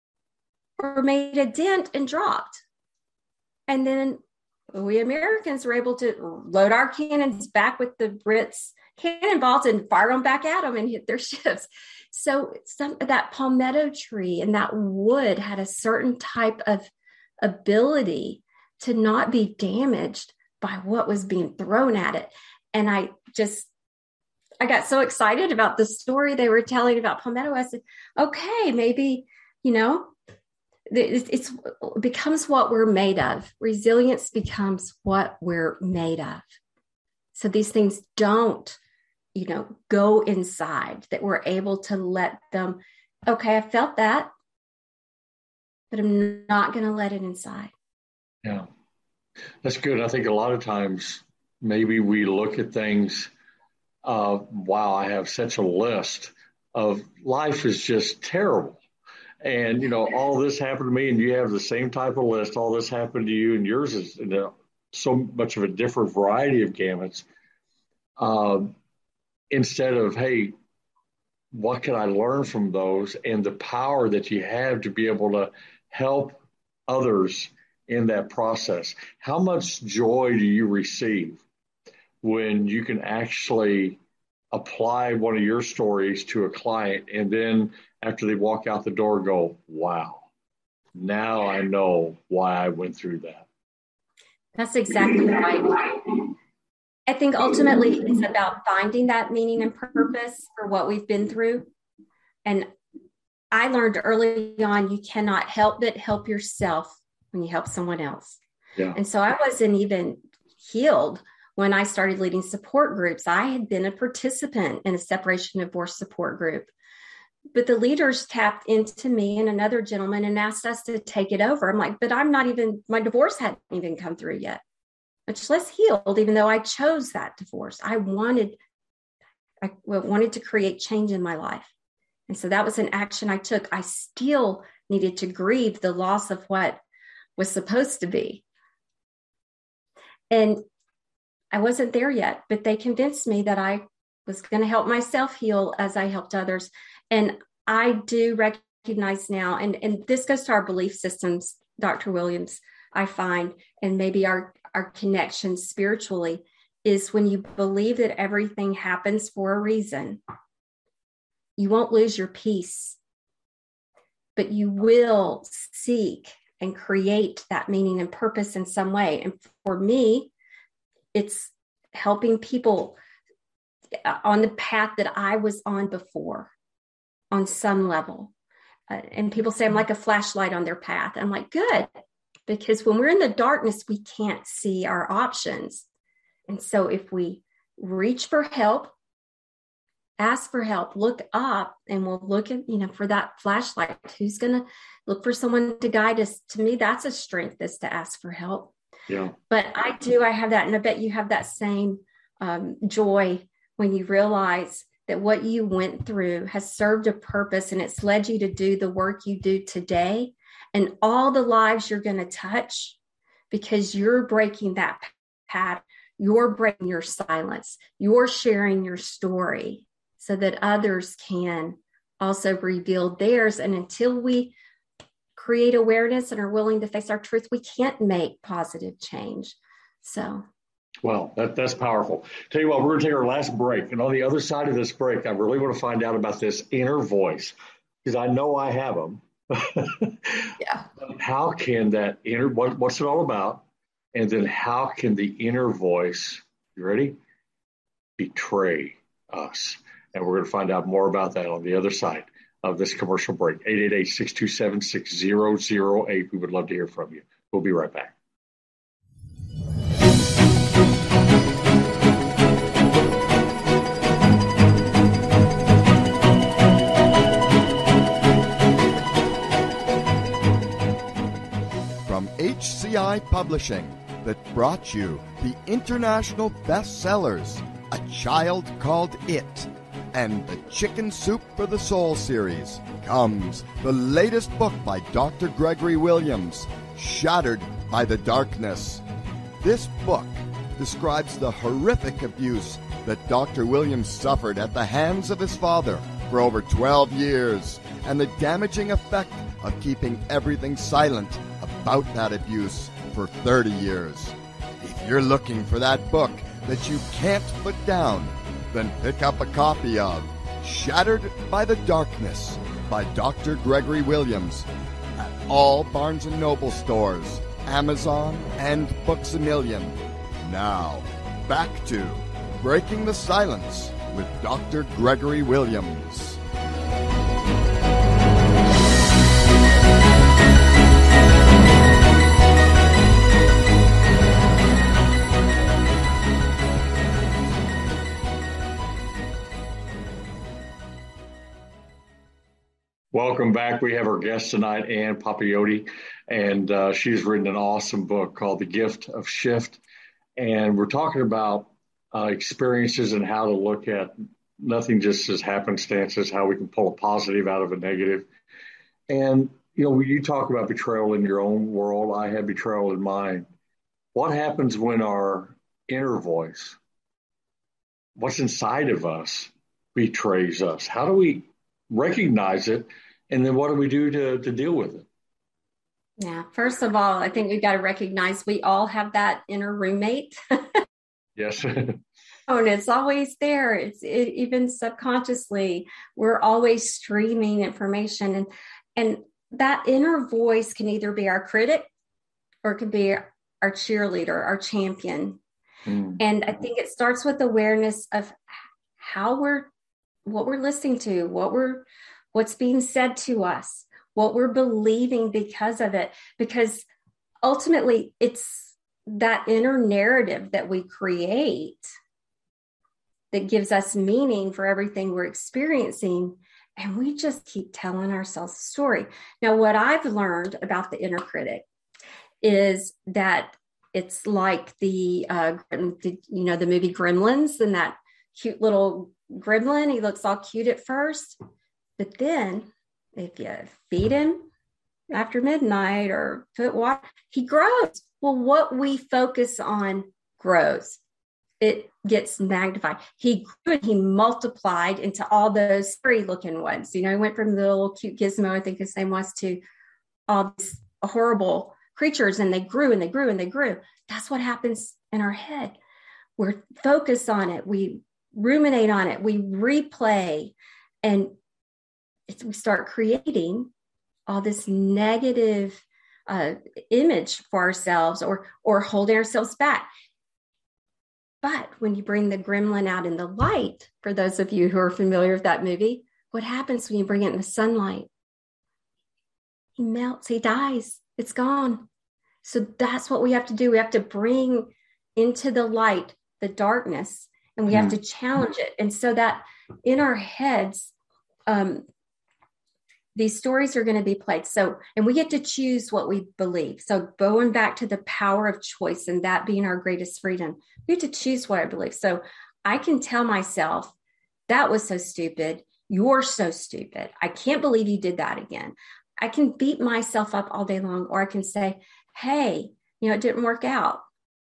[SPEAKER 3] or made a dent and dropped. And then we Americans were able to load our cannons back with the Brits' cannonballs and fire them back at them and hit their ships. So some that palmetto tree and that wood had a certain type of ability to not be damaged by what was being thrown at it. And I just, I got so excited about the story they were telling about palmetto. I said, okay, maybe, you know, It's, it's it becomes what we're made of. Resilience becomes what we're made of. So these things don't, you know, go inside, that we're able to let them, okay, I felt that, but I'm not going to let it inside.
[SPEAKER 2] Yeah, that's good. I think a lot of times maybe we look at things, uh, wow, I have such a list of life is just terrible. And, you know, all this happened to me, and you have the same type of list. All this happened to you, and yours is, you know, so much of a different variety of gamuts. Uh, instead of, hey, what can I learn from those, and the power that you have to be able to help others in that process. How much joy do you receive when you can actually apply one of your stories to a client, and then after they walk out the door, go, wow, now I know why I went through that.
[SPEAKER 3] That's exactly right. I think ultimately it's about finding that meaning and purpose for what we've been through. And I learned early on, you cannot help but help yourself when you help someone else.
[SPEAKER 2] Yeah.
[SPEAKER 3] And so I wasn't even healed when I started leading support groups. I had been a participant in a separation divorce support group. But the leaders tapped into me and another gentleman and asked us to take it over. I'm like, but I'm not even, my divorce hadn't even come through yet, much less healed, even though I chose that divorce. I wanted, I wanted to create change in my life. And so that was an action I took. I still needed to grieve the loss of what was supposed to be. And I wasn't there yet, but they convinced me that I was going to help myself heal as I helped others. And I do recognize now, and, and this goes to our belief systems, Doctor Williams, I find, and maybe our, our connection spiritually, is when you believe that everything happens for a reason, you won't lose your peace, but you will seek and create that meaning and purpose in some way. And for me, it's helping people on the path that I was on before, on some level. Uh, and people say I'm like a flashlight on their path. I'm like, good, because when we're in the darkness, we can't see our options. And so if we reach for help, ask for help, look up, and we'll look at, you know, for that flashlight, who's going to look for someone to guide us. To me, that's a strength, is to ask for help.
[SPEAKER 2] Yeah.
[SPEAKER 3] But I do, I have that. And I bet you have that same um, joy when you realize that what you went through has served a purpose, and it's led you to do the work you do today and all the lives you're going to touch, because you're breaking that pattern. You're breaking your silence. You're sharing your story so that others can also reveal theirs. And until we create awareness and are willing to face our truth, we can't make positive change. So.
[SPEAKER 2] Well, that, that's powerful. Tell you what, we're going to take our last break. And on the other side of this break, I really want to find out about this inner voice, because I know I have them.
[SPEAKER 3] Yeah.
[SPEAKER 2] How can that inner, what, what's it all about? And then how can the inner voice, you ready, betray us? And we're going to find out more about that on the other side of this commercial break. eight eight eight, six two seven, six zero zero eight. We would love to hear from you. We'll be right back.
[SPEAKER 1] From H C I Publishing, that brought you the international bestsellers, A Child Called It, and the Chicken Soup for the Soul series, comes the latest book by Doctor Gregory Williams, Shattered by the Darkness. This book describes the horrific abuse that Doctor Williams suffered at the hands of his father for over twelve years, and the damaging effect of keeping everything silent about that abuse for thirty years. If you're looking for that book that you can't put down, then pick up a copy of Shattered by the Darkness by Doctor Gregory Williams at all Barnes and Noble stores, Amazon, and Books A Million. Now, back to Breaking the Silence with Doctor Gregory Williams.
[SPEAKER 2] Welcome back. We have our guest tonight, Ann Papiotti, and uh, she's written an awesome book called The Gift of Shift. And we're talking about uh, experiences and how to look at nothing just as happenstances, how we can pull a positive out of a negative. And, you know, you talk about betrayal in your own world. I had betrayal in mine. What happens when our inner voice, what's inside of us, betrays us? How do we recognize it, and then what do we do to, to deal with it?
[SPEAKER 3] Yeah, first of all, I think we've got to recognize we all have that inner roommate.
[SPEAKER 2] Yes.
[SPEAKER 3] Oh, and it's always there. It's it, even subconsciously, we're always streaming information, and and that inner voice can either be our critic or it can be our cheerleader, our champion. Mm. And I think it starts with awareness of how we're what we're listening to, what we're, what's being said to us, what we're believing because of it. Because ultimately it's, that inner narrative that we create that gives us meaning for everything we're experiencing. And we just keep telling ourselves a story. Now, what I've learned about the inner critic is that it's like the, uh, you know, the movie Gremlins, and that cute little gremlin. He looks all cute at first, but then if you feed him after midnight or put water, he grows. Well, what we focus on grows. It gets magnified. He grew, he multiplied into all those scary looking ones. You know, he went from the little cute gizmo, I think his name was, to all these horrible creatures, and they grew and they grew and they grew. That's what happens in our head. We're focused on it. We ruminate on it. We replay, and it's, we start creating all this negative uh, image for ourselves, or or holding ourselves back. But when you bring the gremlin out in the light, for those of you who are familiar with that movie, what happens when you bring it in the sunlight? He melts, he dies, it's gone. So that's what we have to do. We have to bring into the light the darkness, and we mm. have to challenge it. And so that in our heads, um, these stories are going to be played. So, and we get to choose what we believe. So going back to the power of choice, and that being our greatest freedom, we have to choose what I believe. So I can tell myself, that was so stupid. You're so stupid. I can't believe you did that again. I can beat myself up all day long, or I can say, hey, you know, it didn't work out.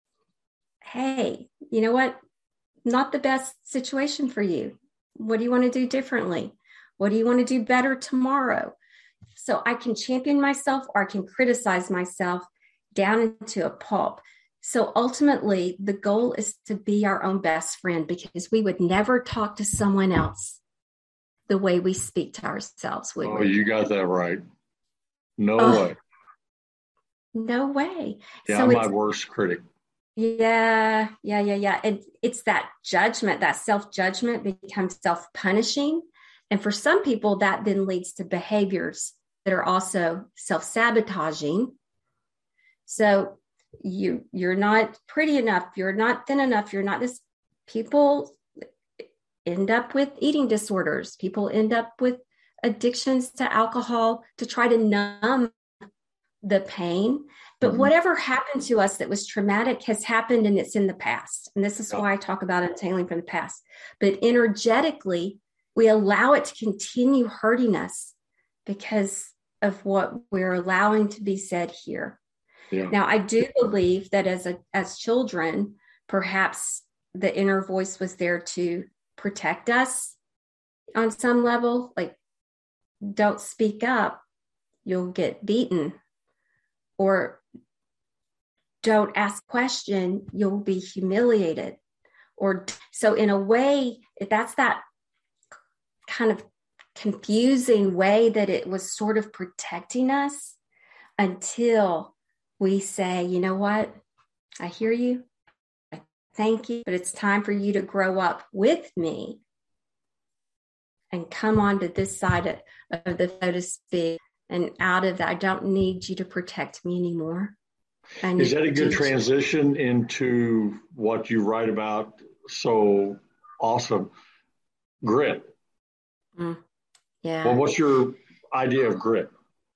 [SPEAKER 3] Hey, you know what? Not the best situation for you. What do you want to do differently? What do you want to do better tomorrow? So I can champion myself, or I can criticize myself down into a pulp. So ultimately, the goal is to be our own best friend, because we would never talk to someone else the way we speak to ourselves. Would
[SPEAKER 2] oh,
[SPEAKER 3] we?
[SPEAKER 2] You got that right. No
[SPEAKER 3] oh,
[SPEAKER 2] way.
[SPEAKER 3] No way.
[SPEAKER 2] Yeah,
[SPEAKER 3] so
[SPEAKER 2] I'm my worst critic.
[SPEAKER 3] Yeah, yeah, yeah, yeah. And it's that judgment, that self-judgment becomes self-punishing. And for some people, that then leads to behaviors that are also self-sabotaging. So you, you're not pretty enough. You're not thin enough. You're not this. People end up with eating disorders. People end up with addictions to alcohol to try to numb the pain. But mm-hmm. whatever happened to us that was traumatic has happened, and it's in the past. And this is why I talk about untangling from the past. But energetically, we allow it to continue hurting us because of what we're allowing to be said here. Yeah. Now, I do believe that as a as children, perhaps the inner voice was there to protect us on some level. Like, don't speak up, you'll get beaten. Or don't ask question, you'll be humiliated. Or so in a way, that's that kind of confusing way that it was sort of protecting us, until we say, you know what? I hear you. I thank you, but it's time for you to grow up with me and come onto this side of, of the, so to speak, and out of that. I don't need you to protect me anymore.
[SPEAKER 2] Is that a good transition into what you write about so awesome? Grit.
[SPEAKER 3] Mm, yeah.
[SPEAKER 2] Well, what's your idea of grit?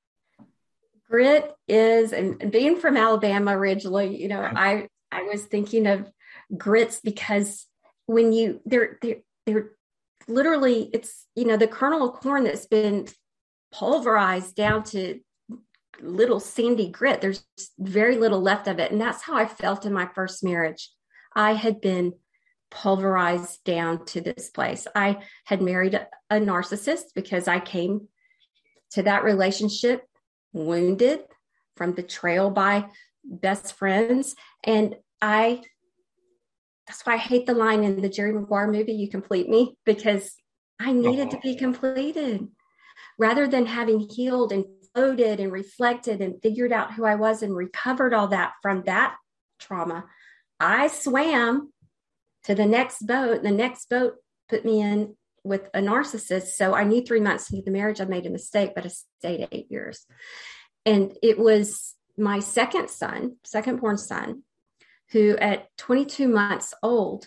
[SPEAKER 3] Grit is, and being from Alabama originally, you know, I, I was thinking of grits because when you, they're, they're, they're literally, it's, you know, the kernel of corn that's been pulverized down to little sandy grit. There's very little left of it. And that's how I felt in my first marriage. I had been pulverized down to this place. I had married a, a narcissist because I came to that relationship wounded from betrayal by best friends. And I, that's why I hate the line in the Jerry Maguire movie, "You complete me," because I needed to be completed. Rather than having healed and floated and reflected and figured out who I was and recovered all that from that trauma, I swam to the next boat. The next boat put me in with a narcissist. So I knew three months into the marriage, I made a mistake, but I stayed eight years. And it was my second son, second born son. who at twenty-two months old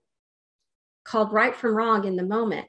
[SPEAKER 3] called right from wrong in the moment.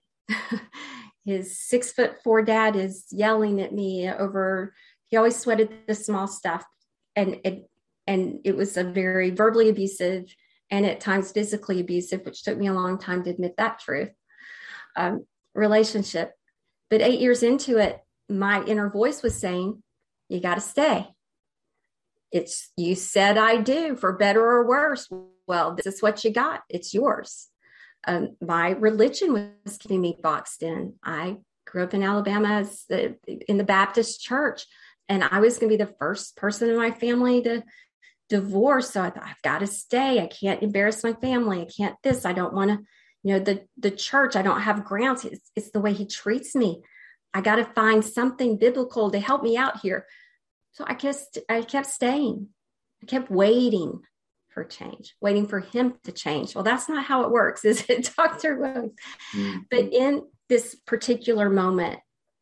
[SPEAKER 3] His six foot four dad is yelling at me over, he always sweated the small stuff. And it, and it was a very verbally abusive and at times physically abusive, which took me a long time to admit that truth, um, relationship. But eight years into it, my inner voice was saying, you got to stay. It's, you said I do, for better or worse. Well, this is what you got. It's yours. Um, my religion was keeping me boxed in. I grew up in Alabama the, in the Baptist church, and I was going to be the first person in my family to divorce. So I thought, I've got to stay. I can't embarrass my family. I can't this. I don't want to, you know, the, the church, I don't have grounds. It's, it's the way he treats me. I got to find something biblical to help me out here. So I guess I kept staying. I kept waiting for change, waiting for him to change. Well, that's not how it works, is it, Doctor Williams? Mm-hmm. But in this particular moment,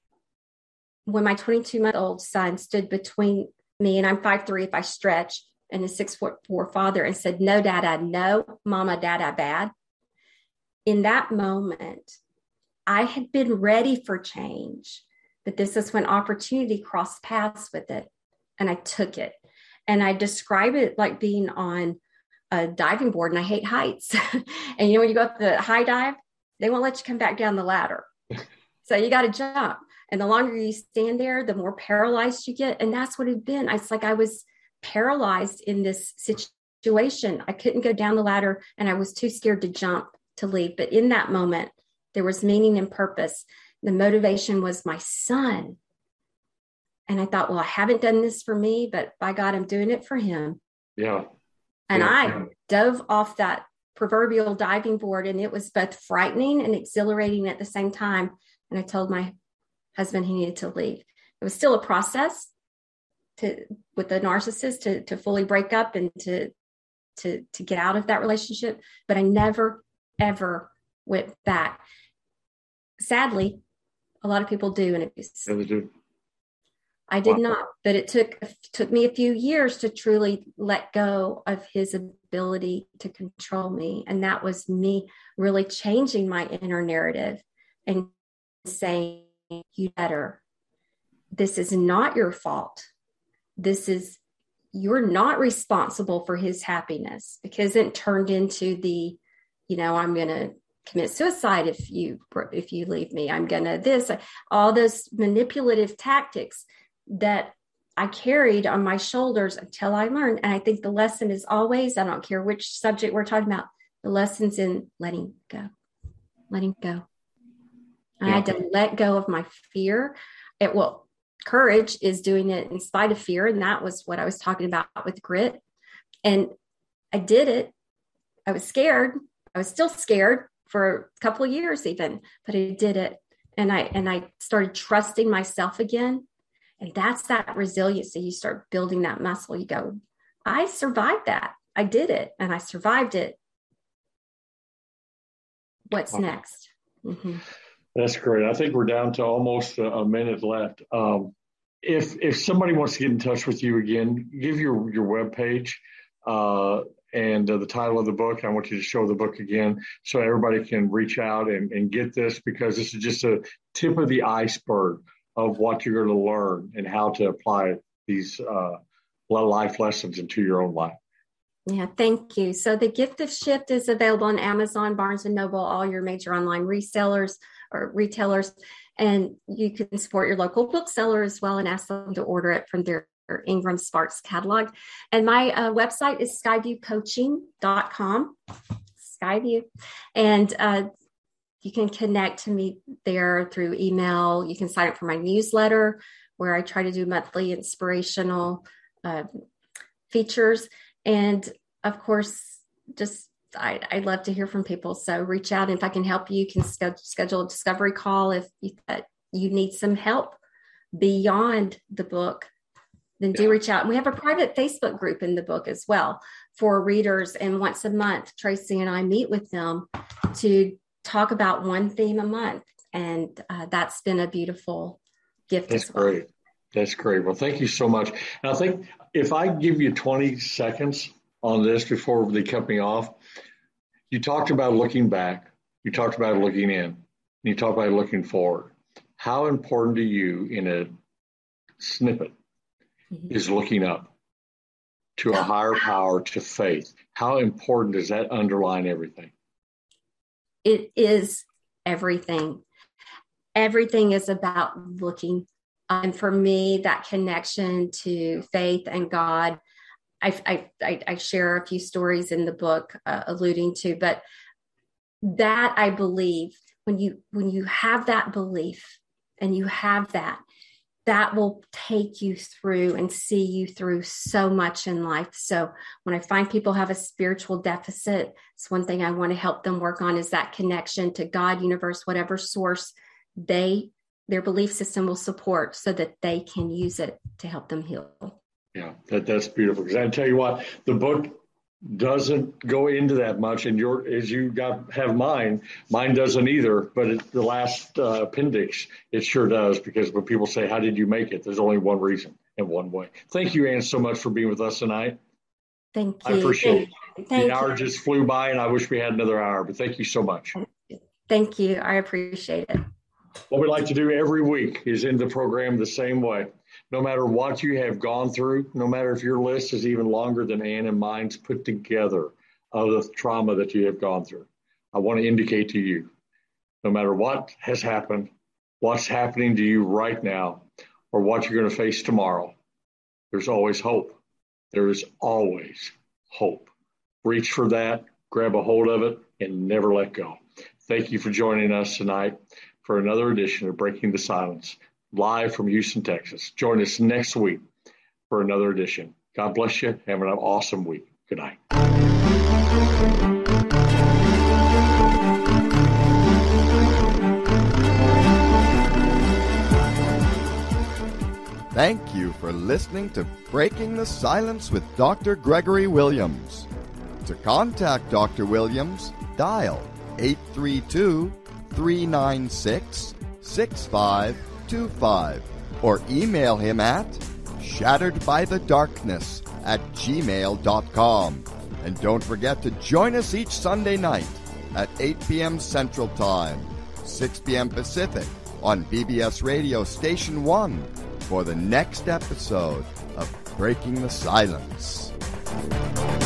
[SPEAKER 3] when my twenty-two-month-old son stood between me, and I'm five three if I stretch, and his six foot four father, and said, no, Dada, no, Mama, Dada, bad. In that moment, I had been ready for change, but this is when opportunity crossed paths with it, and I took it. And I describe it like being on a diving board, and I hate heights. And you know, when you go up the high dive, they won't let you come back down the ladder. So you got to jump. And the longer you stand there, the more paralyzed you get. And that's what it had been. It's like I was paralyzed in this situation. I couldn't go down the ladder, and I was too scared to jump to leave. But in that moment, there was meaning and purpose. The motivation was my son. And I thought, well, I haven't done this for me, but by God, I'm doing it for him.
[SPEAKER 2] Yeah.
[SPEAKER 3] And
[SPEAKER 2] yeah.
[SPEAKER 3] I dove off that proverbial diving board, and it was both frightening and exhilarating at the same time. And I told my husband he needed to leave. It was still a process to with the narcissist to, to fully break up and to, to, to get out of that relationship. But I never, ever went back. Sadly, a lot of people do in abuse.
[SPEAKER 2] Yeah, they do.
[SPEAKER 3] I did
[SPEAKER 2] Wow.
[SPEAKER 3] not, but it took took me a few years to truly let go of his ability to control me. And that was me really changing my inner narrative and saying, you better, this is not your fault. This is, you're not responsible for his happiness, because it turned into the, you know, I'm going to commit suicide if you, if you leave me, I'm going to this, all those manipulative tactics that I carried on my shoulders until I learned. And I think the lesson is always, I don't care which subject we're talking about, the lesson's in letting go, letting go. Yeah. I had to let go of my fear. It, well, courage is doing it in spite of fear. And that was what I was talking about with grit. And I did it. I was scared. I was still scared for a couple of years even, but I did it. And I, and I started trusting myself again. And that's that resiliency. You start building that muscle. You go, I survived that. I did it. And I survived it. What's wow. next? Mm-hmm.
[SPEAKER 2] That's great. I think we're down to almost a, a minute left. Um, if if somebody wants to get in touch with you again, give your, your webpage uh, and uh, the title of the book. I want you to show the book again so everybody can reach out and, and get this, because this is just a tip of the iceberg of what you're going to learn and how to apply these uh, life lessons into your own life.
[SPEAKER 3] Yeah, thank you. So The Gift of Shift is available on Amazon, Barnes and Noble, all your major online resellers or retailers. And you can support your local bookseller as well and ask them to order it from their Ingram Sparks catalog. And my uh, website is skyview coaching dot com, Skyview. And uh, you can connect to me there through email. You can sign up for my newsletter, where I try to do monthly inspirational uh, features. And of course, just I, I'd love to hear from people. So reach out. And if I can help you, you can schedule, schedule a discovery call. If you, uh, you need some help beyond the book, then do reach out. And we have a private Facebook group in the book as well for readers. And once a month, Tracy and I meet with them to talk about one theme a month. And uh, that's been a beautiful gift
[SPEAKER 2] That's
[SPEAKER 3] as well.
[SPEAKER 2] Great. That's great. Well, thank you so much. And I think if I give you twenty seconds on this before they cut me off. You talked about looking back. You talked about looking in. And you talked about looking forward. How important to you in a snippet mm-hmm. is looking up to a higher power, to faith? How important does that underline everything?
[SPEAKER 3] It is everything. Everything is about looking. And for me, that connection to faith and God, I, I, I share a few stories in the book uh, alluding to, but that I believe when you, when you have that belief and you have that, that will take you through and see you through so much in life. So when I find people have a spiritual deficit, it's one thing I want to help them work on is that connection to God, universe, whatever source they, their belief system will support so that they can use it to help them heal.
[SPEAKER 2] Yeah, that, that's beautiful. Because I tell you what, the book doesn't go into that much, and your as you got have mine, mine doesn't either. But it, the last uh, appendix, it sure does, because when people say, "How did you make it?" There's only one reason and one way. Thank you, Ann, so much for being with us tonight.
[SPEAKER 3] Thank you.
[SPEAKER 2] I appreciate it.
[SPEAKER 3] Thank
[SPEAKER 2] the hour you. just flew by, and I wish we had another hour. But thank you so much.
[SPEAKER 3] Thank you. I appreciate it.
[SPEAKER 2] What we like to do every week is end the program the same way. No matter what you have gone through, no matter if your list is even longer than Ann and mine's put together of the trauma that you have gone through, I want to indicate to you, no matter what has happened, what's happening to you right now, or what you're going to face tomorrow, there's always hope. There is always hope. Reach for that, grab a hold of it, and never let go. Thank you for joining us tonight for another edition of Breaking the Silence, live from Houston, Texas. Join us next week for another edition. God bless you. Have an awesome week. Good night.
[SPEAKER 1] Thank you for listening to Breaking the Silence with Doctor Gregory Williams. To contact Doctor Williams, dial eight three two, three nine six, six five two five or email him at shatteredbythedarkness at gmail dot com. And don't forget to join us each Sunday night at eight p.m. Central Time, six p.m. Pacific on B B S Radio Station one for the next episode of Breaking the Silence.